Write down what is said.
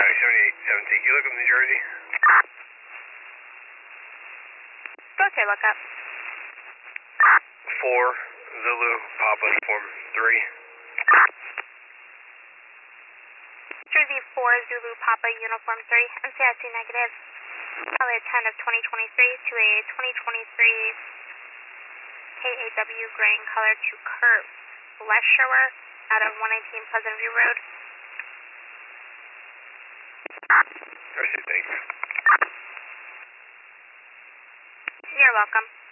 7817. Can you look up New Jersey? Okay, look up. 4 Zulu Papa Uniform 3. Jersey 4 Zulu Papa Uniform 3. NCIC negative. Probably a 10 of 2023 to a 2023 KAW gray in color to Kurt Leshower out of 118 Pleasant View Road. Thanks. You're welcome.